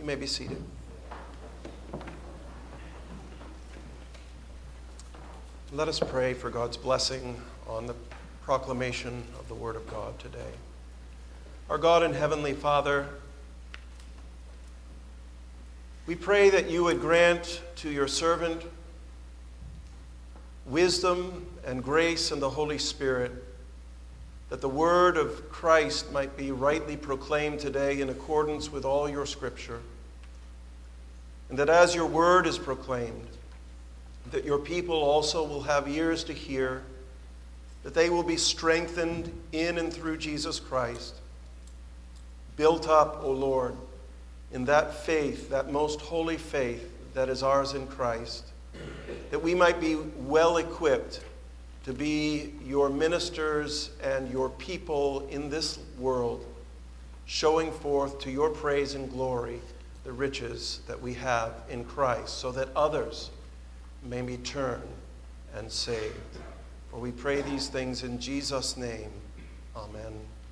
may be seated. Let us pray for God's blessing on the proclamation of the Word of God today. Our God and Heavenly Father, we pray that you would grant to your servant wisdom and grace and the Holy Spirit, that the word of Christ might be rightly proclaimed today in accordance with all your Scripture, and that as your word is proclaimed, that your people also will have ears to hear, that they will be strengthened in and through Jesus Christ, built up, O Lord, in that faith, that most holy faith that is ours in Christ, that we might be well equipped to be your ministers and your people in this world, showing forth to your praise and glory the riches that we have in Christ, so that others may be turned and saved. For we pray these things in Jesus' name. Amen.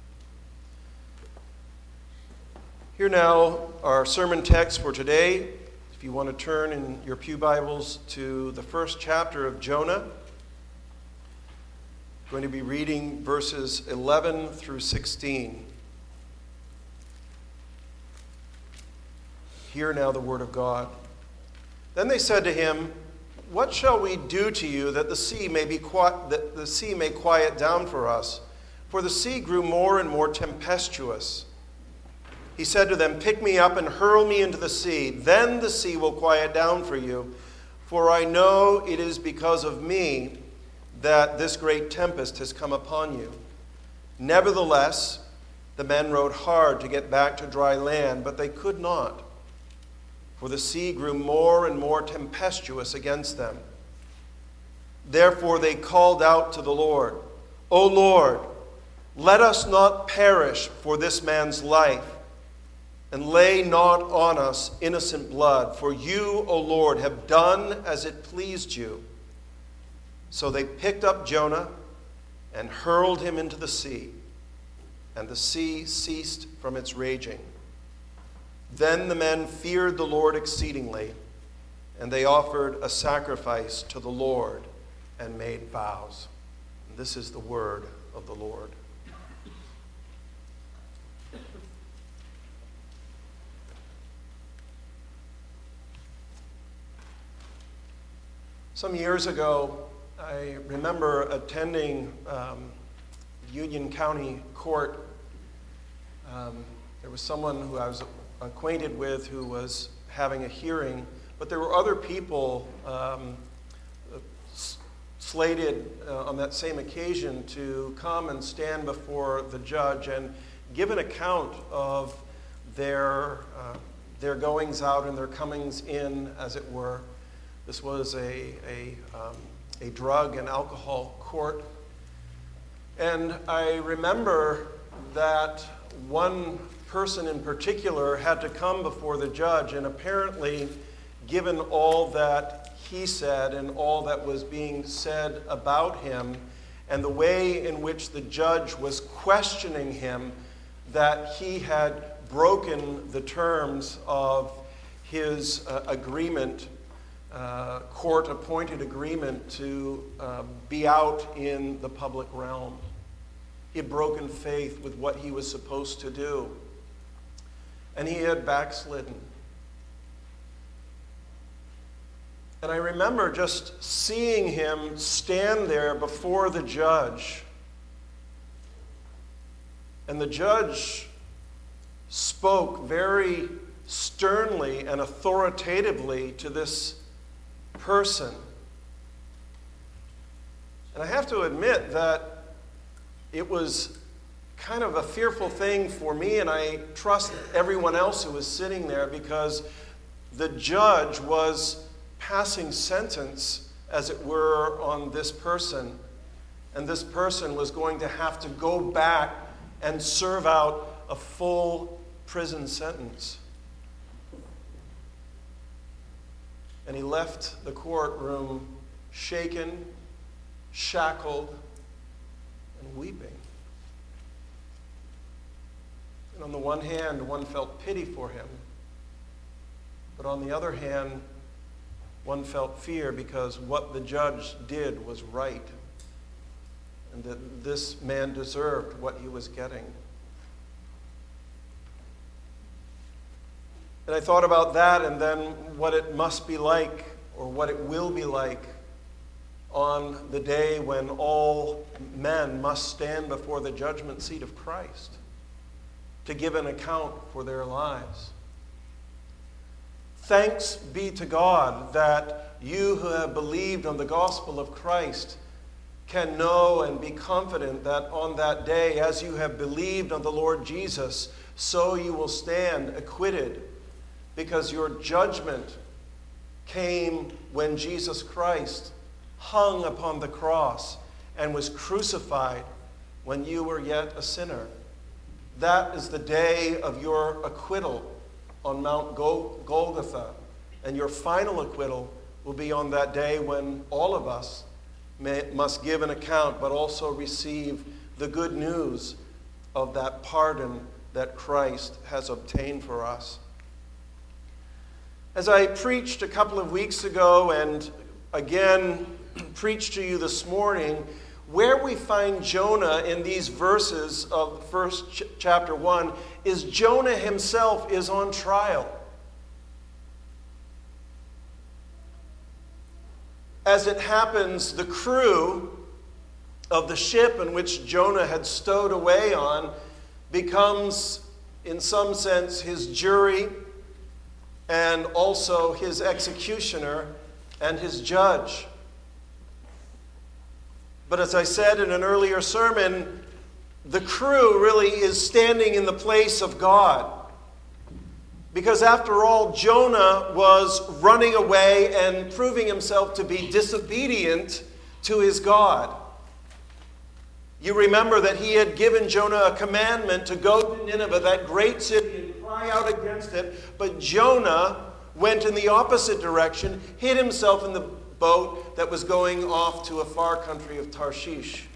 Here now our sermon text for today. If you want to turn in your pew Bibles to the first chapter of Jonah, I'm going to be reading verses 11 through 16. Hear now the word of God. Then they said to him, "What shall we do to you that the sea may quiet down for us? For the sea grew more and more tempestuous." He said to them, "Pick me up and hurl me into the sea. Then the sea will quiet down for you. For I know it is because of me that this great tempest has come upon you." Nevertheless, the men rowed hard to get back to dry land, but they could not, for the sea grew more and more tempestuous against them. Therefore they called out to the Lord, "O Lord, let us not perish for this man's life, and lay not on us innocent blood, for you, O Lord, have done as it pleased you." So they picked up Jonah and hurled him into the sea, and the sea ceased from its raging. Then the men feared the Lord exceedingly, and they offered a sacrifice to the Lord and made vows. And this is the word of the Lord. Some years ago, I remember attending Union County Court. There was someone who I was acquainted with who was having a hearing, but there were other people slated on that same occasion to come and stand before the judge and give an account of their goings out and their comings in, as it were. This was a drug and alcohol court. And I remember that one person in particular had to come before the judge, and apparently, given all that he said and all that was being said about him, and the way in which the judge was questioning him, that he had broken the terms of his agreement, court-appointed agreement to be out in the public realm. He had broken faith with what he was supposed to do, and he had backslidden. And I remember just seeing him stand there before the judge, and the judge spoke very sternly and authoritatively to this person. And I have to admit that it was kind of a fearful thing for me, and I trust everyone else who was sitting there, because the judge was passing sentence, as it were, on this person. And this person was going to have to go back and serve out a full prison sentence. And he left the courtroom shaken, shackled, and weeping. And on the one hand, one felt pity for him. on the other hand, one felt fear because what the judge did was right, and that this man deserved what he was getting. And I thought about that and then what it must be like, or what it will be like, on the day when all men must stand before the judgment seat of Christ to give an account for their lives. Thanks be to God that you who have believed on the gospel of Christ can know and be confident that on that day, as you have believed on the Lord Jesus, so you will stand acquitted, because your judgment came when Jesus Christ hung upon the cross and was crucified when you were yet a sinner. That is the day of your acquittal on Mount Golgotha. And your final acquittal will be on that day when all of us must give an account, but also receive the good news of that pardon that Christ has obtained for us. As I preached a couple of weeks ago and again preached to you this morning, where we find Jonah in these verses of chapter 1 is Jonah himself is on trial. As it happens, the crew of the ship in which Jonah had stowed away on becomes, in some sense, his jury, and also his executioner and his judge. But as I said in an earlier sermon, the crew really is standing in the place of God. Because after all, Jonah was running away and proving himself to be disobedient to his God. You remember that he had given Jonah a commandment to go to Nineveh, that great city, and cry out against it. But Jonah went in the opposite direction, hid himself in the boat that was going off to a far country of Tarshish.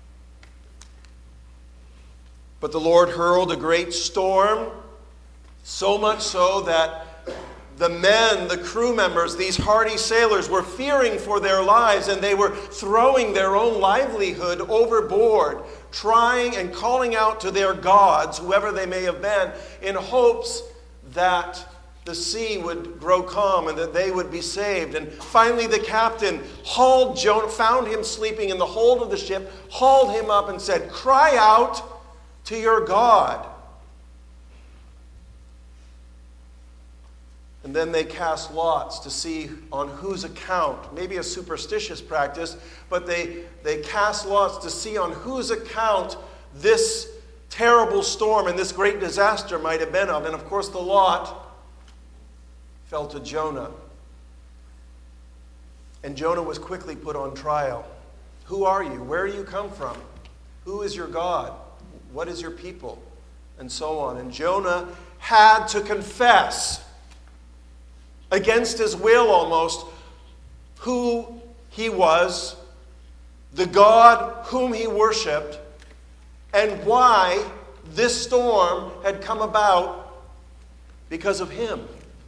But the Lord hurled a great storm, so much so that the men, the crew members, these hardy sailors, were fearing for their lives, and they were throwing their own livelihood overboard, trying and calling out to their gods, whoever they may have been, in hopes that the sea would grow calm and that they would be saved. And finally the captain hauled Jonah, found him sleeping in the hold of the ship, hauled him up and said, "Cry out to your God." And then they cast lots to see on whose account, maybe a superstitious practice, but they cast lots to see on whose account this terrible storm and this great disaster might have been of. And of course the lot fell to Jonah. And Jonah was quickly put on trial. Who are you? Where do you come from? Who is your God? What is your people? And so on. And Jonah had to confess, against his will almost, who he was, the God whom he worshipped, and why this storm had come about because of him.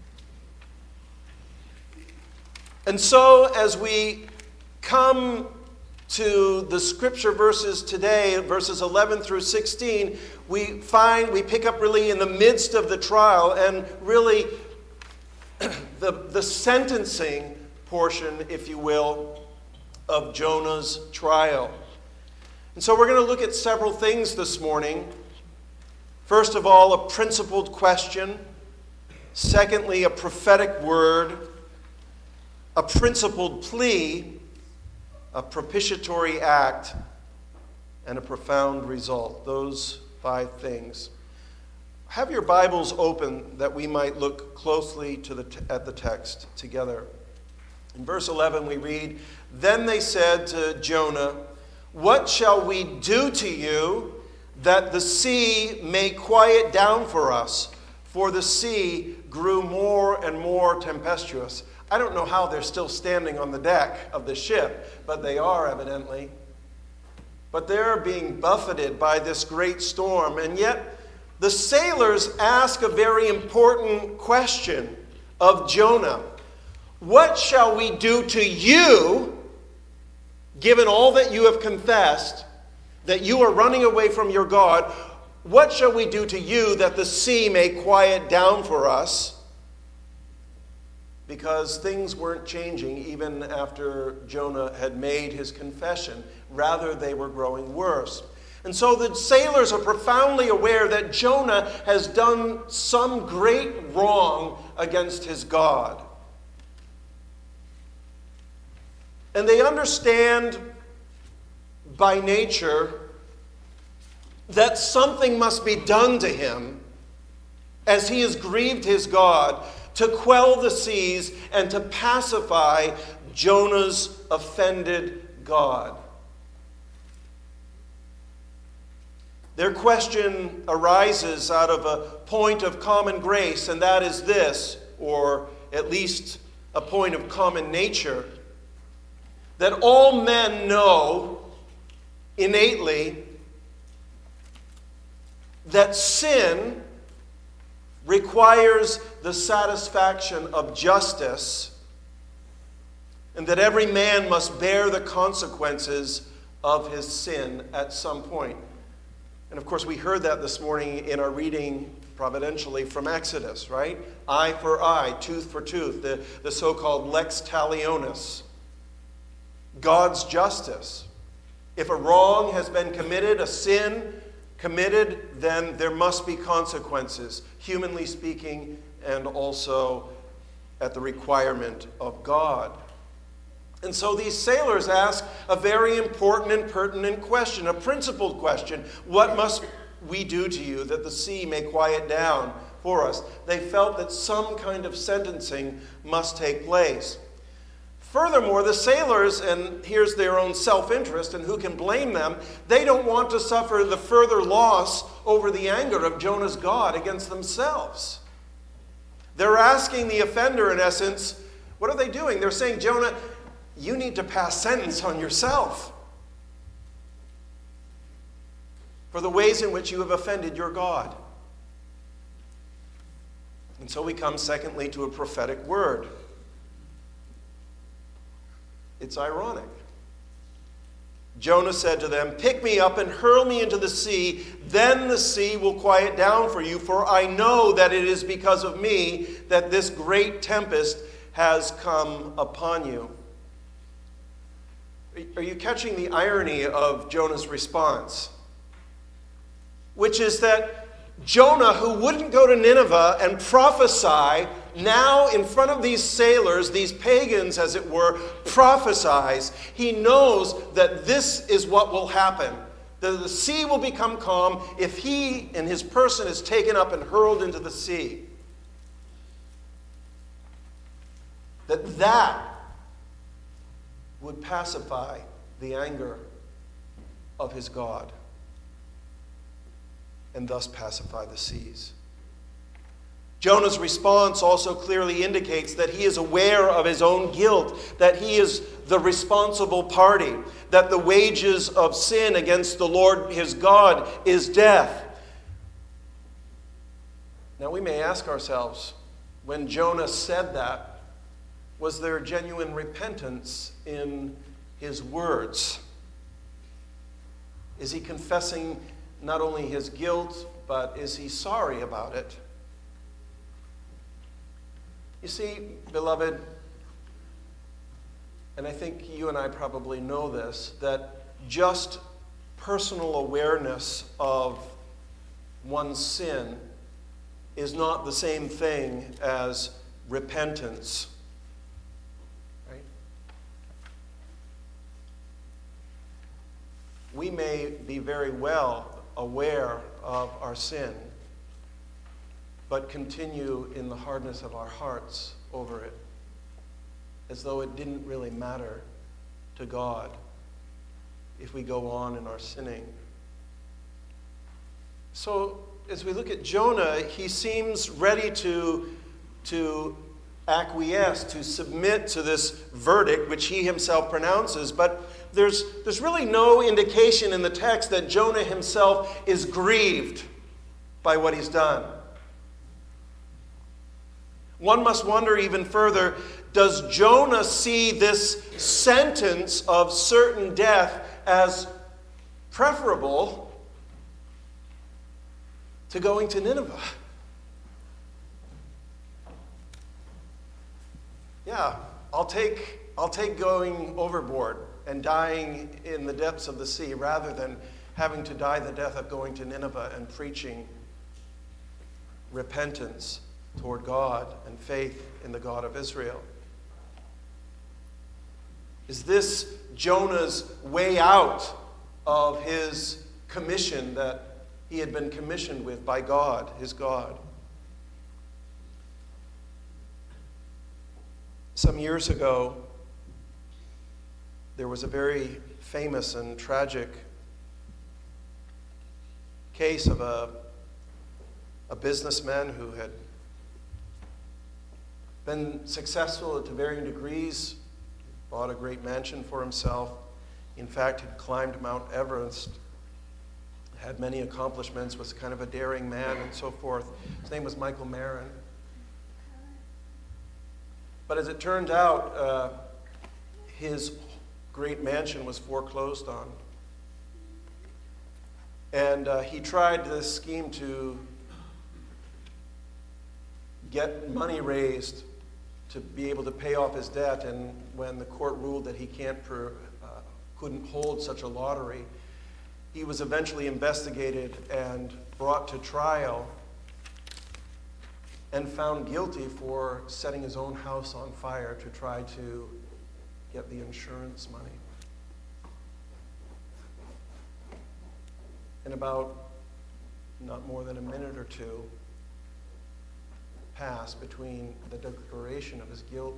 And so as we come to the scripture verses today, verses 11 through 16, we pick up really in the midst of the trial, and really the sentencing portion, if you will, of Jonah's trial. And so we're going to look at several things this morning. First of all, a principled question. Secondly, a prophetic word. A principled plea, a propitiatory act, and a profound result. Those 5 things. Have your Bibles open that we might look closely at the text together. In verse 11 we read, "Then they said to Jonah, 'What shall we do to you that the sea may quiet down for us?' For the sea grew more and more tempestuous." I don't know how they're still standing on the deck of the ship, but they are evidently. But they're being buffeted by this great storm, and yet the sailors ask a very important question of Jonah, "What shall we do to you, given all that you have confessed, that you are running away from your God? What shall we do to you that the sea may quiet down for us?" Because things weren't changing even after Jonah had made his confession. Rather, they were growing worse. And so the sailors are profoundly aware that Jonah has done some great wrong against his God. And they understand by nature that something must be done to him as he has grieved his God to quell the seas and to pacify Jonah's offended God. Their question arises out of a point of common grace, and that is this, or at least a point of common nature, that all men know innately that sin requires the satisfaction of justice, and that every man must bear the consequences of his sin at some point. And of course, we heard that this morning in our reading providentially from Exodus, right? Eye for eye, tooth for tooth, the so-called lex talionis, God's justice. If a wrong has been committed, a sin committed, then there must be consequences, humanly speaking, and also at the requirement of God. And so these sailors ask a very important and pertinent question, a principled question. What must we do to you that the sea may quiet down for us? They felt that some kind of sentencing must take place. Furthermore, the sailors, and here's their own self-interest, and who can blame them, they don't want to suffer the further loss over the anger of Jonah's God against themselves. They're asking the offender, in essence, what are they doing? They're saying, Jonah, you need to pass sentence on yourself for the ways in which you have offended your God. And so we come, secondly, to a prophetic word. It's ironic. Jonah said to them, "Pick me up and hurl me into the sea, then the sea will quiet down for you, for I know that it is because of me that this great tempest has come upon you." Are you catching the irony of Jonah's response? Which is that Jonah, who wouldn't go to Nineveh and prophesy, now in front of these sailors, these pagans as it were, prophesies. He knows that this is what will happen. That the sea will become calm if he and his person is taken up and hurled into the sea. That would pacify the anger of his God and thus pacify the seas. Jonah's response also clearly indicates that he is aware of his own guilt, that he is the responsible party, that the wages of sin against the Lord his God is death. Now we may ask ourselves, when Jonah said that, was there genuine repentance in his words? Is he confessing not only his guilt, but is he sorry about it? You see, beloved, and I think you and I probably know this, that just personal awareness of one's sin is not the same thing as repentance. Right? We may be very well aware of our sin, but continue in the hardness of our hearts over it, as though it didn't really matter to God if we go on in our sinning. So, as we look at Jonah, he seems ready to acquiesce, to submit to this verdict, which he himself pronounces, but there's really no indication in the text that Jonah himself is grieved by what he's done. One must wonder even further, does Jonah see this sentence of certain death as preferable to going to Nineveh? Yeah, I'll take going overboard and dying in the depths of the sea rather than having to die the death of going to Nineveh and preaching repentance toward God and faith in the God of Israel. Is this Jonah's way out of his commission that he had been commissioned with by God, his God? Some years ago, there was a very famous and tragic case of a businessman who had been successful to varying degrees, bought a great mansion for himself. In fact, had climbed Mount Everest, had many accomplishments, was kind of a daring man and so forth. His name was Michael Marin. But as it turned out, his great mansion was foreclosed on. And he tried this scheme to get money raised to be able to pay off his debt. And when the court ruled that he couldn't hold such a lottery, he was eventually investigated and brought to trial and found guilty for setting his own house on fire to try to get the insurance money. In about not more than a minute or two passed between the declaration of his guilt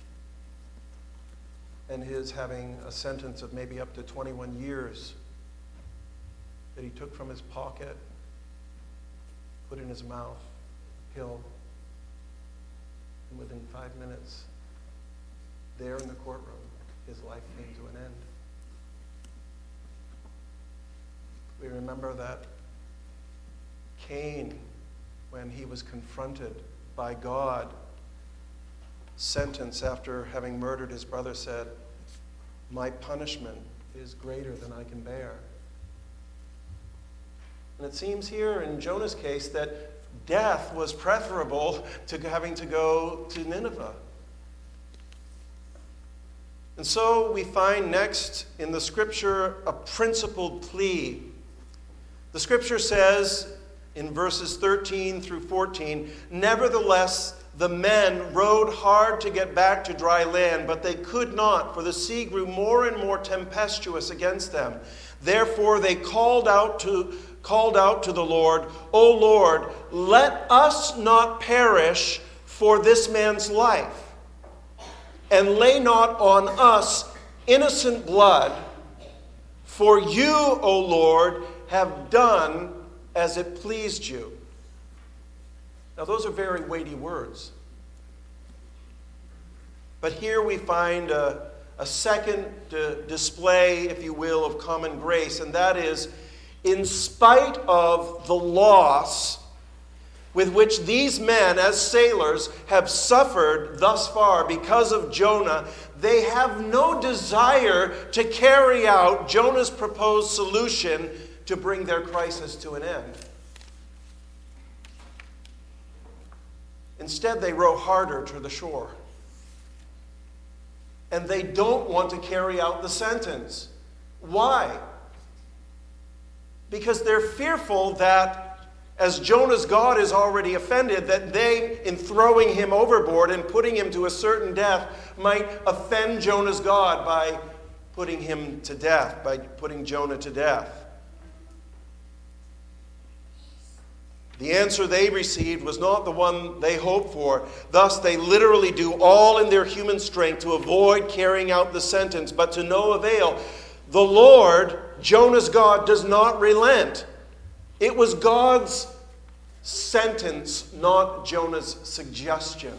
and his having a sentence of maybe up to 21 years that he took from his pocket, put in his mouth, a pill, and within 5 minutes, there in the courtroom, his life came to an end. We remember that Cain, when he was confronted by God, sentenced after having murdered his brother, said, "My punishment is greater than I can bear." And it seems here in Jonah's case that death was preferable to having to go to Nineveh. And so we find next in the scripture a principled plea. The scripture says in verses 13 through 14, "Nevertheless, the men rowed hard to get back to dry land, but they could not, for the sea grew more and more tempestuous against them. Therefore they called out to the Lord, 'O Lord, let us not perish for this man's life, and lay not on us innocent blood, for you, O Lord, have done as it pleased you.'" Now those are very weighty words. But here we find a second display, if you will, of common grace, and that is, in spite of the loss with which these men, as sailors, have suffered thus far because of Jonah, they have no desire to carry out Jonah's proposed solution to bring their crisis to an end. Instead, they row harder to the shore. And they don't want to carry out the sentence. Why? Because they're fearful that, as Jonah's God is already offended, that they, in throwing him overboard and putting him to a certain death, might offend Jonah's God by putting him to death, by putting Jonah to death. The answer they received was not the one they hoped for. Thus, they literally do all in their human strength to avoid carrying out the sentence, but to no avail. The Lord, Jonah's God, does not relent. It was God's sentence, not Jonah's suggestion.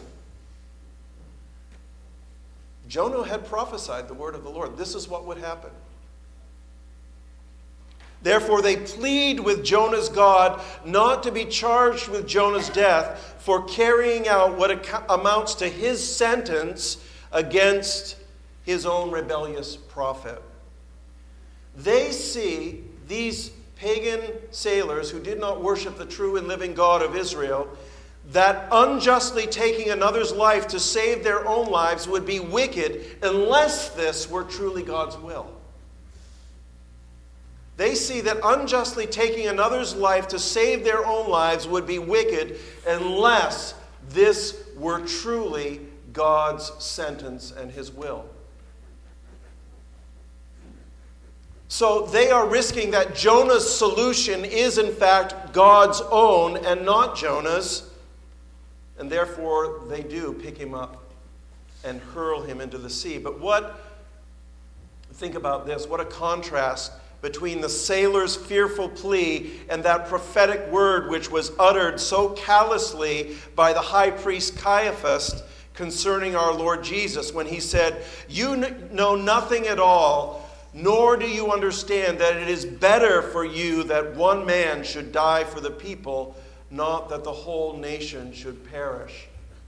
Jonah had prophesied the word of the Lord. This is what would happen. Therefore they plead with Jonah's God not to be charged with Jonah's death for carrying out what amounts to his sentence against his own rebellious prophet. They see these pagan sailors who did not worship the true and living God of Israel, that unjustly taking another's life to save their own lives would be wicked unless this were truly God's will. They see that unjustly taking another's life to save their own lives would be wicked unless this were truly God's sentence and his will. So they are risking that Jonah's solution is in fact God's own and not Jonah's, and therefore they do pick him up and hurl him into the sea. But think about this, what a contrast between the sailor's fearful plea and that prophetic word which was uttered so callously by the high priest Caiaphas concerning our Lord Jesus when he said, "You know nothing at all, nor do you understand that it is better for you that one man should die for the people, not that the whole nation should perish."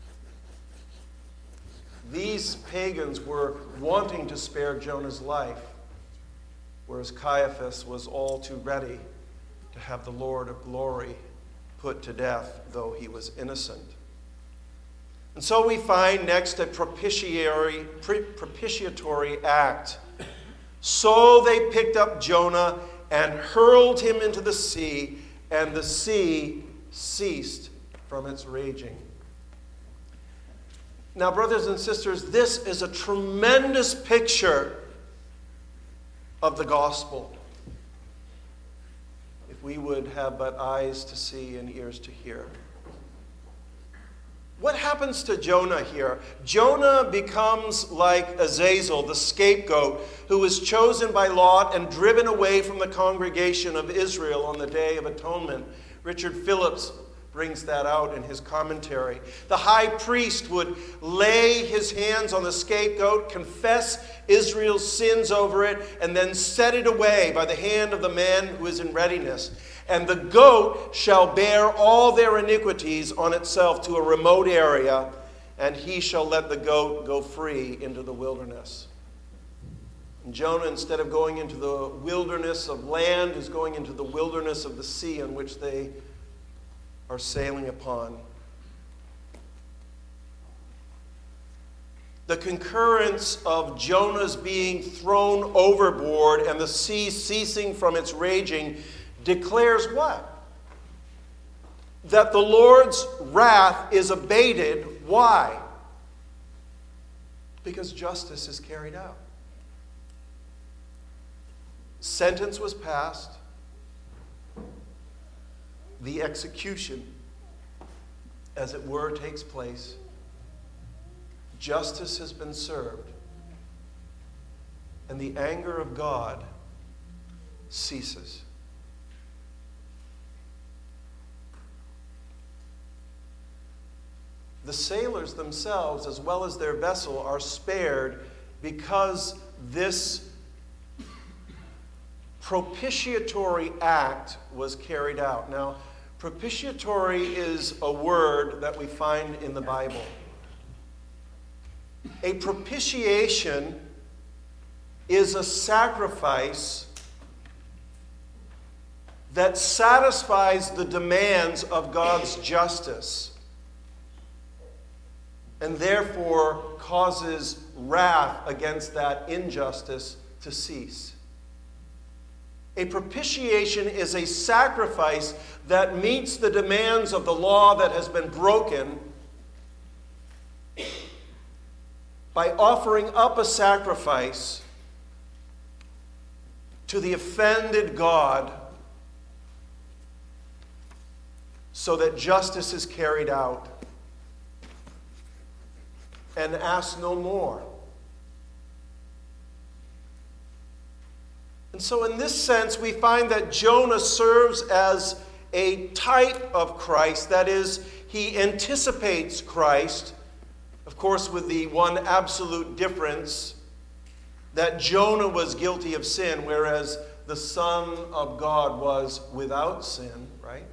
These pagans were wanting to spare Jonah's life, whereas Caiaphas was all too ready to have the Lord of glory put to death, though he was innocent. And so we find next a propitiatory act. So they picked up Jonah and hurled him into the sea, and the sea ceased from its raging. Now, brothers and sisters, this is a tremendous picture of the gospel. If we would have but eyes to see and ears to hear. What happens to Jonah here? Jonah becomes like Azazel, the scapegoat, who was chosen by Lot and driven away from the congregation of Israel on the Day of Atonement. Richard Phillips brings that out in his commentary. The high priest would lay his hands on the scapegoat, confess Israel's sins over it, and then set it away by the hand of the man who is in readiness. And the goat shall bear all their iniquities on itself to a remote area, and he shall let the goat go free into the wilderness. And Jonah, instead of going into the wilderness of land, is going into the wilderness of the sea on which they are sailing upon. The concurrence of Jonah's being thrown overboard and the sea ceasing from its raging declares what? That the Lord's wrath is abated. Why? Because justice is carried out. Sentence was passed. The execution, as it were, takes place. Justice has been served. And the anger of God ceases. The sailors themselves, as well as their vessel, are spared because this propitiatory act was carried out. Now, propitiatory is a word that we find in the Bible. A propitiation is a sacrifice that satisfies the demands of God's justice and therefore causes wrath against that injustice to cease. A propitiation is a sacrifice that meets the demands of the law that has been broken by offering up a sacrifice to the offended God so that justice is carried out. And ask no more. And so in this sense, we find that Jonah serves as a type of Christ. That is, he anticipates Christ, of course, with the one absolute difference that Jonah was guilty of sin, whereas the Son of God was without sin, right?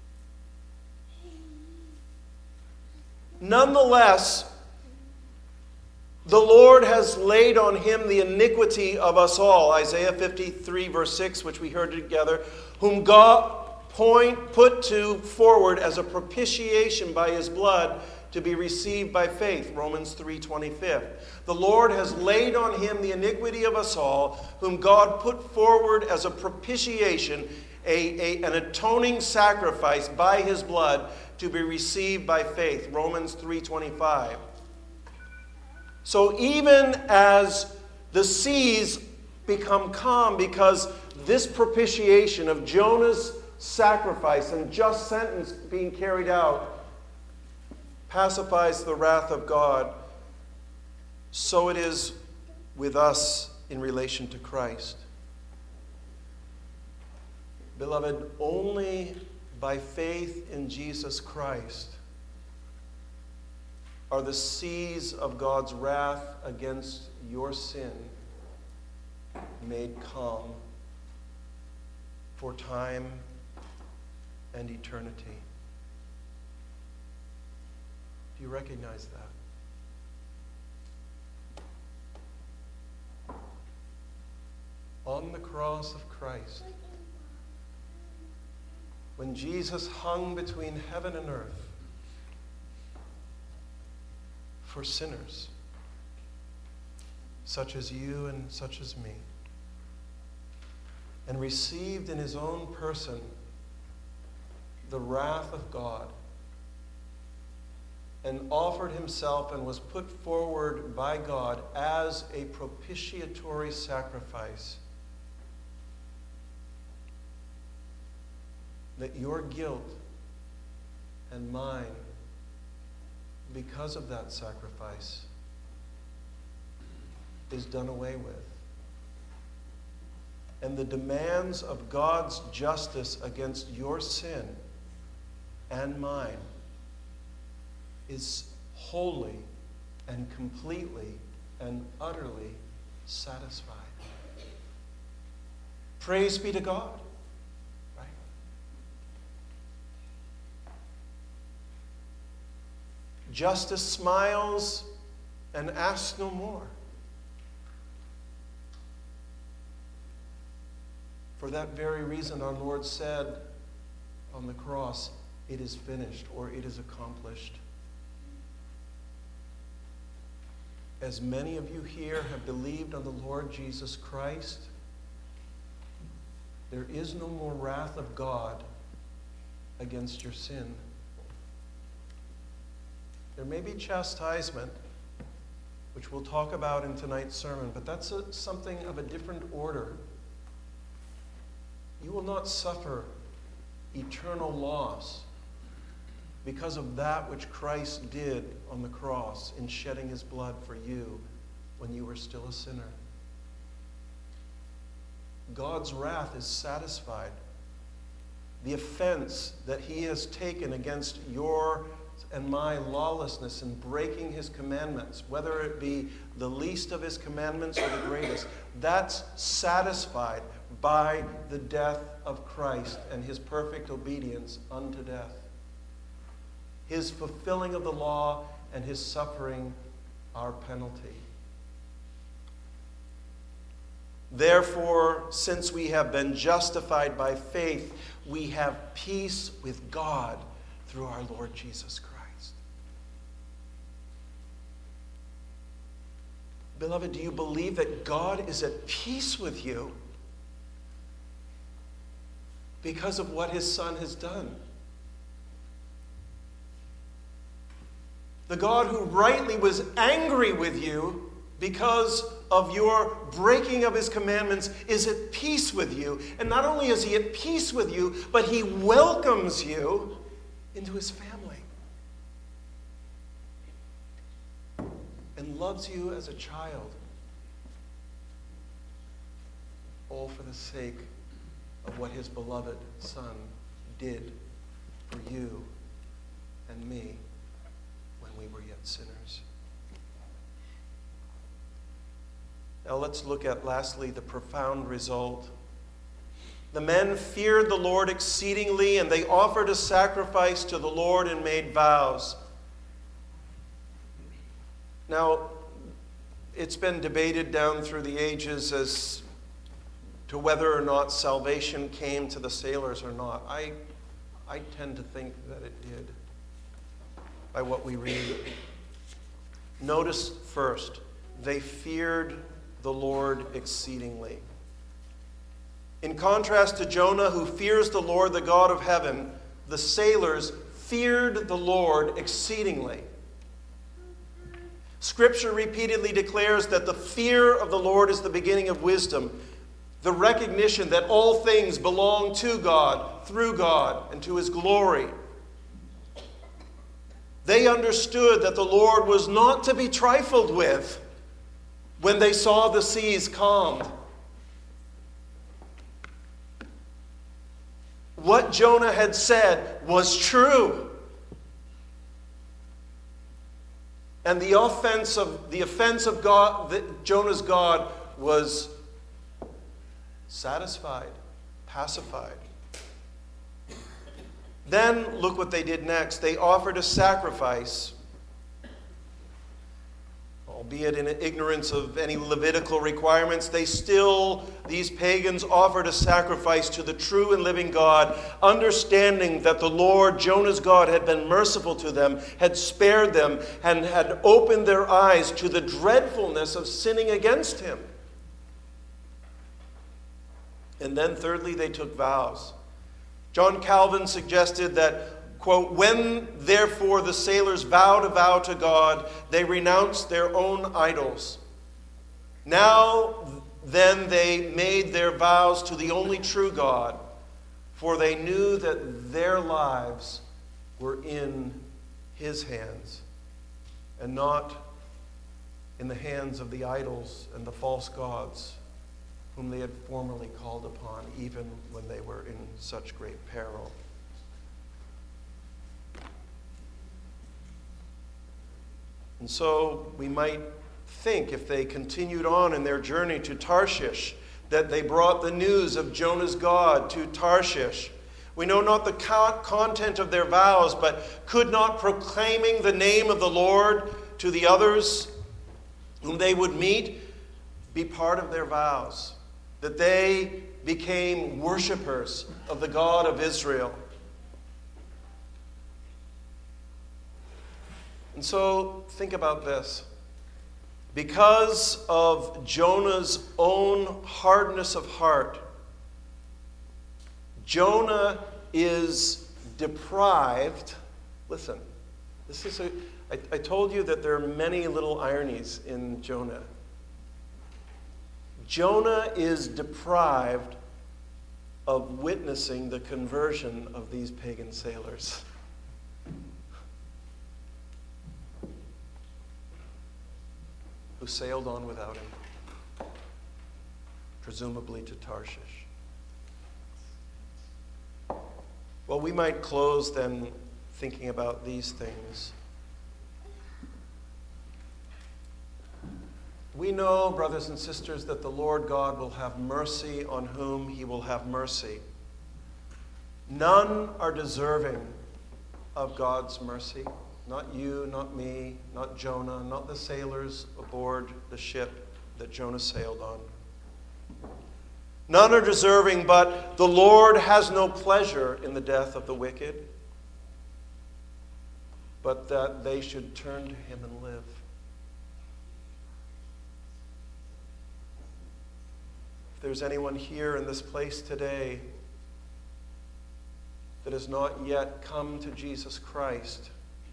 Nonetheless, the Lord has laid on him the iniquity of us all. Isaiah 53, verse 6, which we heard together, whom God put forward as a propitiation by his blood to be received by faith. Romans 3:25. The Lord has laid on him the iniquity of us all, whom God put forward as a propitiation, an atoning sacrifice by his blood to be received by faith. Romans 3:25. So even as the seas become calm because this propitiation of Jonah's sacrifice and just sentence being carried out pacifies the wrath of God, so it is with us in relation to Christ. Beloved, only by faith in Jesus Christ are the seas of God's wrath against your sin made calm for time and eternity. Do you recognize that? On the cross of Christ, when Jesus hung between heaven and earth for sinners, such as you and such as me, and received in his own person the wrath of God, and offered himself and was put forward by God as a propitiatory sacrifice, that your guilt and mine, because of that sacrifice, is done away with. And the demands of God's justice against your sin and mine is wholly and completely and utterly satisfied. Praise be to God. Right? Justice smiles and asks no more. For that very reason, our Lord said on the cross, "It is finished," or "it is accomplished." As many of you here have believed on the Lord Jesus Christ, there is no more wrath of God against your sin. There may be chastisement, which we'll talk about in tonight's sermon, but that's something of a different order. You will not suffer eternal loss because of that which Christ did on the cross in shedding his blood for you when you were still a sinner. God's wrath is satisfied. The offense that he has taken against your and my lawlessness in breaking his commandments, whether it be the least of his commandments or the greatest, that's satisfied by the death of Christ and his perfect obedience unto death. His fulfilling of the law and his suffering our penalty. Therefore, since we have been justified by faith, we have peace with God through our Lord Jesus Christ. Beloved, do you believe that God is at peace with you because of what his Son has done? The God who rightly was angry with you because of your breaking of his commandments is at peace with you. And not only is he at peace with you, but he welcomes you into his family and loves you as a child, all for the sake of what his beloved Son did for you and me when we were yet sinners. Now let's look at, lastly, the profound result The men feared the Lord exceedingly, and they offered a sacrifice to the Lord and made vows. Now, it's been debated down through the ages as to whether or not salvation came to the sailors or not. I tend to think that it did, by what we read. Notice first, they feared the Lord exceedingly. In contrast to Jonah, who fears the Lord, the God of heaven, the sailors feared the Lord exceedingly. Scripture repeatedly declares that the fear of the Lord is the beginning of wisdom, the recognition that all things belong to God, through God, and to His glory. They understood that the Lord was not to be trifled with when they saw the seas calmed. What Jonah had said was true. And the offense of God, Jonah's God, was satisfied, pacified. Then look what they did next. They offered a sacrifice, albeit in ignorance of any Levitical requirements. These pagans offered a sacrifice to the true and living God, understanding that the Lord, Jonah's God, had been merciful to them, had spared them, and had opened their eyes to the dreadfulness of sinning against Him. And then thirdly, they took vows. John Calvin suggested that, quote, when therefore the sailors vowed a vow to God, they renounced their own idols. Now then they made their vows to the only true God, for they knew that their lives were in His hands, and not in the hands of the idols and the false gods whom they had formerly called upon, even when they were in such great peril. And so we might think, if they continued on in their journey to Tarshish, that they brought the news of Jonah's God to Tarshish. We know not the content of their vows, but could not proclaiming the name of the Lord to the others whom they would meet be part of their vows? That they became worshipers of the God of Israel. And so, think about this. Because of Jonah's own hardness of heart, Jonah is deprived. Listen, I told you that there are many little ironies in Jonah. Jonah is deprived of witnessing the conversion of these pagan sailors. Who sailed on without him, presumably to Tarshish. Well, we might close then thinking about these things. We know, brothers and sisters, that the Lord God will have mercy on whom He will have mercy. None are deserving of God's mercy. Not you, not me, not Jonah, not the sailors aboard the ship that Jonah sailed on. None are deserving, but the Lord has no pleasure in the death of the wicked, but that they should turn to Him and live. If there's anyone here in this place today that has not yet come to Jesus Christ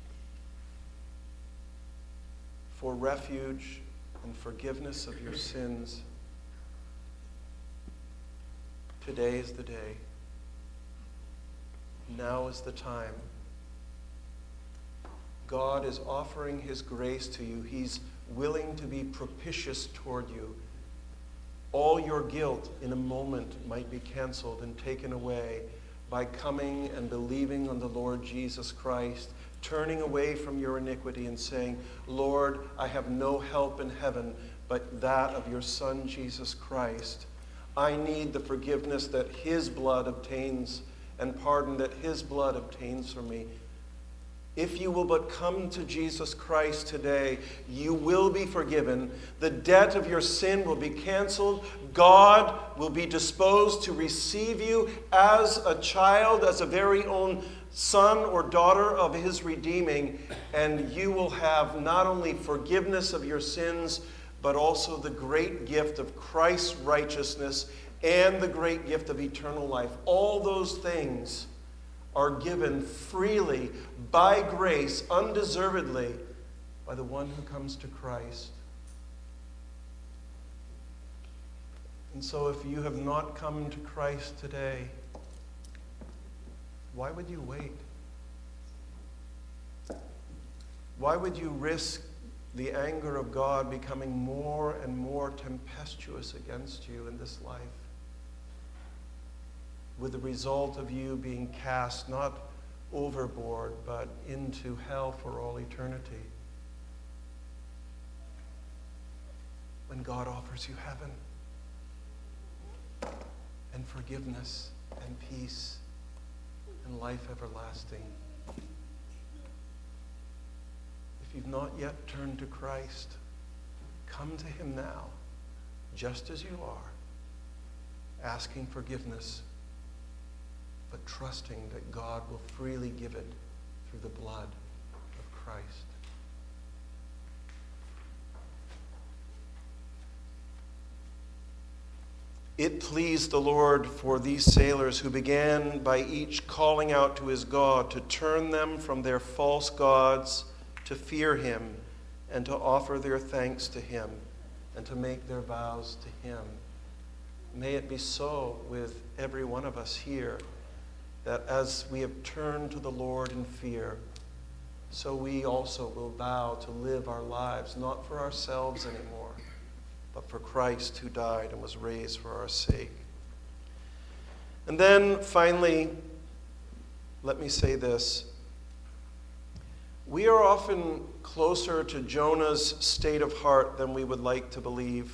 for refuge and forgiveness of your sins, today is the day. Now is the time. God is offering His grace to you. He's willing to be propitious toward you. All your guilt in a moment might be canceled and taken away by coming and believing on the Lord Jesus Christ, turning away from your iniquity and saying, Lord, I have no help in heaven but that of your Son, Jesus Christ. I need the forgiveness that his blood obtains and pardon that his blood obtains for me. If you will but come to Jesus Christ today, you will be forgiven. The debt of your sin will be canceled. God will be disposed to receive you as a child, as a very own son or daughter of his redeeming. And you will have not only forgiveness of your sins, but also the great gift of Christ's righteousness and the great gift of eternal life. All those things are given freely, by grace, undeservedly, by the one who comes to Christ. And so if you have not come to Christ today, why would you wait? Why would you risk the anger of God becoming more and more tempestuous against you in this life, with the result of you being cast not overboard, but into hell for all eternity, when God offers you heaven and forgiveness and peace and life everlasting? If you've not yet turned to Christ, come to him now, just as you are, asking forgiveness, but trusting that God will freely give it through the blood of Christ. It pleased the Lord for these sailors, who began by each calling out to his God, to turn them from their false gods, to fear him, and to offer their thanks to him, and to make their vows to him. May it be so with every one of us here, that as we have turned to the Lord in fear, so we also will vow to live our lives not for ourselves anymore, but for Christ, who died and was raised for our sake. And then finally, let me say this. We are often closer to Jonah's state of heart than we would like to believe.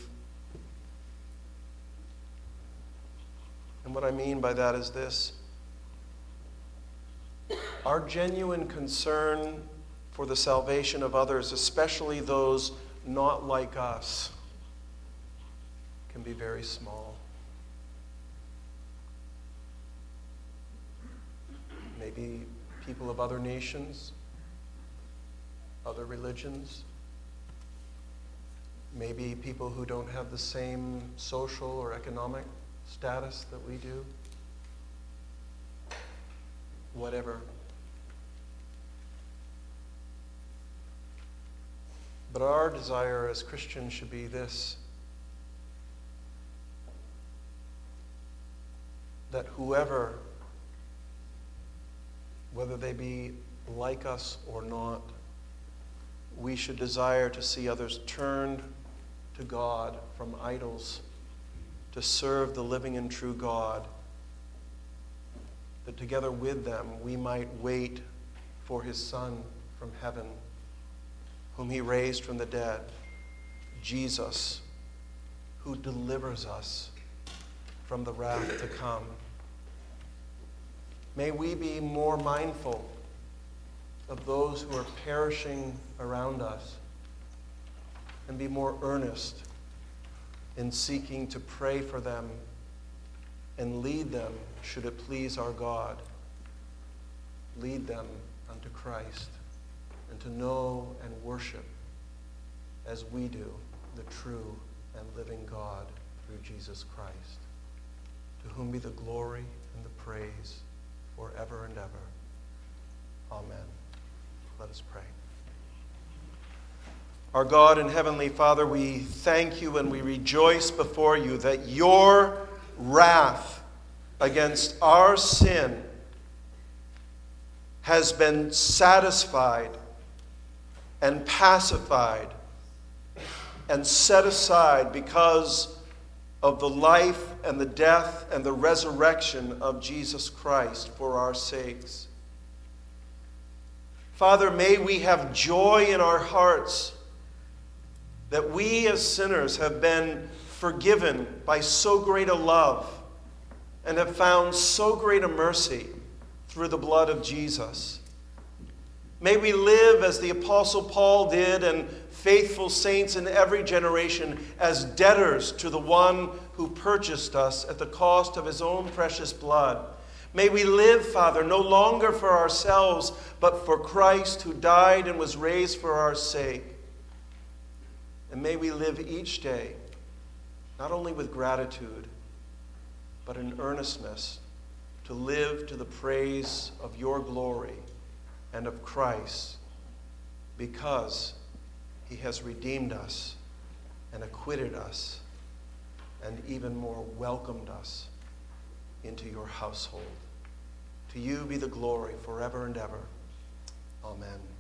And what I mean by that is this. Our genuine concern for the salvation of others, especially those not like us, can be very small. Maybe people of other nations, other religions, maybe people who don't have the same social or economic status that we do. Whatever. But our desire as Christians should be this: that whoever, whether they be like us or not, we should desire to see others turned to God from idols to serve the living and true God, that together with them we might wait for his Son from heaven, whom he raised from the dead, Jesus, who delivers us from the wrath to come. May we be more mindful of those who are perishing around us, and be more earnest in seeking to pray for them and lead them, should it please our God, lead them unto Christ, and to know and worship as we do the true and living God through Jesus Christ, to whom be the glory and the praise forever and ever. Amen. Let us pray. Our God and Heavenly Father, we thank you and we rejoice before you that your wrath against our sin has been satisfied and pacified and set aside because of the life and the death and the resurrection of Jesus Christ for our sakes. Father, may we have joy in our hearts that we as sinners have been forgiven by so great a love and have found so great a mercy through the blood of Jesus. May we live as the Apostle Paul did and faithful saints in every generation as debtors to the one who purchased us at the cost of his own precious blood. May we live, Father, no longer for ourselves, but for Christ who died and was raised for our sake. And may we live each day, not only with gratitude, but in earnestness, to live to the praise of your glory and of Christ, because he has redeemed us and acquitted us and even more welcomed us into your household. To you be the glory forever and ever. Amen.